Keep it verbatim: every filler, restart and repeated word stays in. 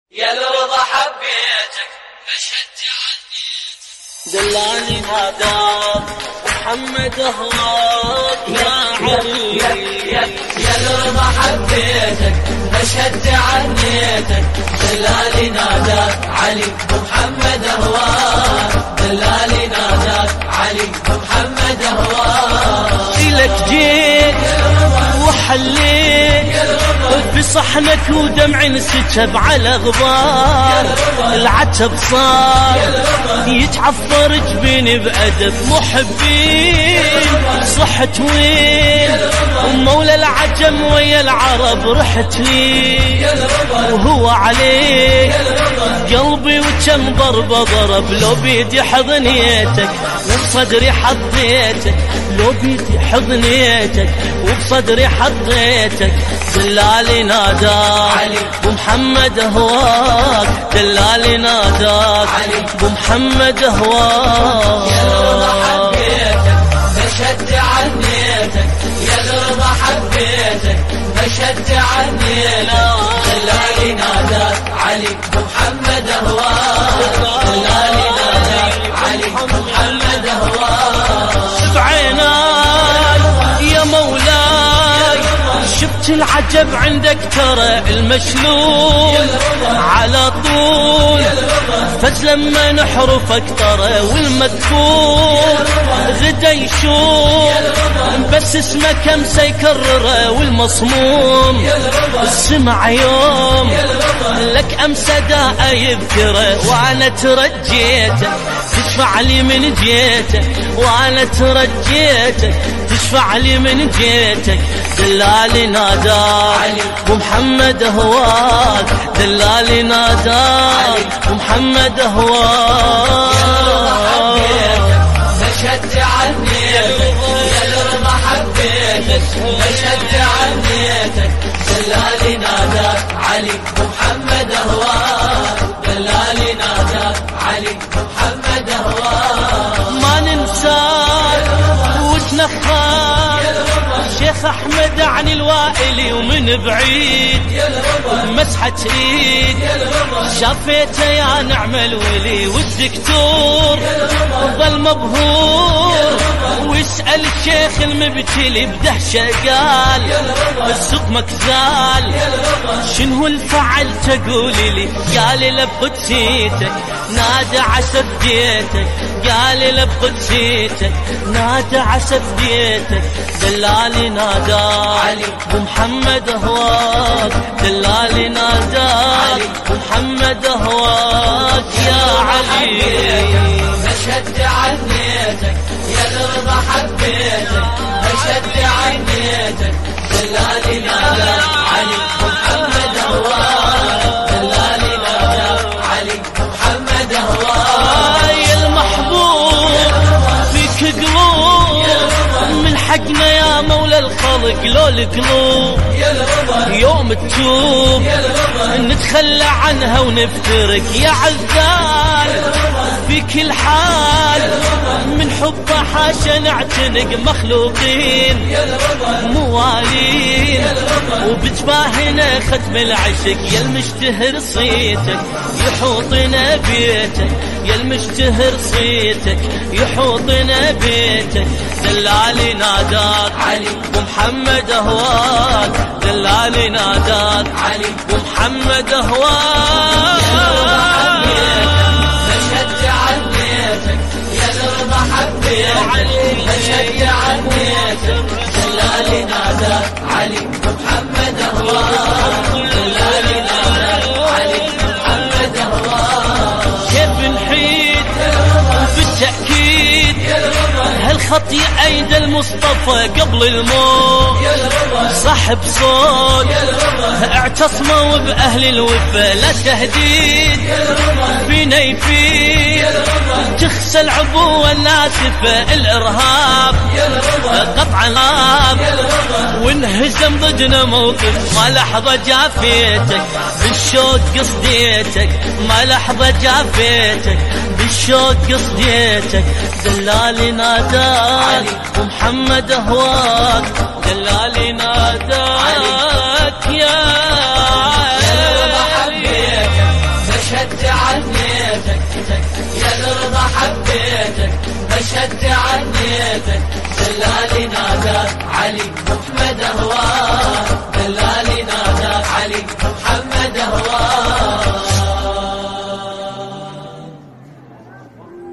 يا الرضا حبيتك أشهد عنيتك دلالي ناداك محمد أهواك يا علي يا, يا الرضا حبيتك أشهد عنيتك دلالي ناداك علي محمد أهواك دلالي ناداك علي محمد أهواك إلك جيت وحليت بصحنك ودمع انسكب على غبار العتب صار يتعفر جبيني بأدب محبين صحت وين ومولى العجم ويا العرب رحت لي وهو عليك قلبي وكم ضربة ضرب لو بيدي حضنيتك وبصدري حطيتك لو بيدي حضنيتك وبصدري حطيتك دلالي ناداك ومحمد أهواك دلالي ناداك ومحمد أهواك يا الرضا حبيتك فشد عنيتك يا الرضا حبيتك فشد عنيتك دلالي ناداك علي محمد أهواك دلالي ناداك علي محمد أهواك بعيناي يا مولاي شفت العجب عندك ترى المشلول على طول فز لما نحرفك ترى والمذكور غدا يشوف بس اسمك امسى يكرره والمصموم السمع يوم لك امسى داء يذكره وانا ترجيتك تشفع لي من جيتك وانا ترجيتك تشفع لي من جيتك دلالي ناداك ومحمد أهواك دلالي ناداك ومحمد أهواك فشد عنيتك يا الرضا حبيتك فشد عنيتك دلالي ناداك علي محمد أهواك دلالي ناداك علي محمد أهواك ما ننساك وتنخاك شيخ أحمد عن الوائلي ومن بعيد مسحة ايد شافيته يا نعم الولي والدكتور ظل مبهور ويسأل الشيخ المبتلي بدهشة قال السوق مكزال شنو الفعل تقولي لي قال لي بقدسيتك نادى عسى بديتك قال لي بقدسيتك نادى عسى بديتك دلالي ناداك ومحمد أهواك دلالي ناداك ومحمد أهواك يا علي فشد عنيتك يا الرضا حبيتك فشد عنيتك دلالي ناداك علي محمد أهواك دلالي ناداك علي محمد أهواك يا المحبوب فيك قلوب من حقنا يا مولى الخلق لو القلوب يوم تتوب نتخلى عنها ونفترق يا عزال في كل حال من حبه حاشا نعتنق مخلوقين موالين وبجباهنا ختم العشق يا المشتهر صيتك يحوطنا بيتك يا المشتهر صيتك يحوطنا بيتك دلالي ناداك علي ومحمد أهواك دلالي ناداك علي ومحمد أهواك فشد عنيتك يا الرضا حبيتك فشد عنيتك دلالي ناداك علي ومحمد أهواك دلالي ناداك علي ومحمد أهواك كيف نحيد بالتأكيد هالخطي أيد المصطفى قبل الموت صاحب صوت اعتصموا بأهل الوفا لا تهديد فينا يفيد تخسى العبوة الناسفة الإرهاب قطع الغاب وانهزم ضدنا موقف ما لحظة جافيتك بالشوق قصديتك ما لحظة جافيتك بالشوق قصديتك دلالي ناداك ومحمد أهواك دلالي ناداك يا وشد عنيتك دلالي ناداك علي محمد أهواك دلالي ناداك علي محمد أهواك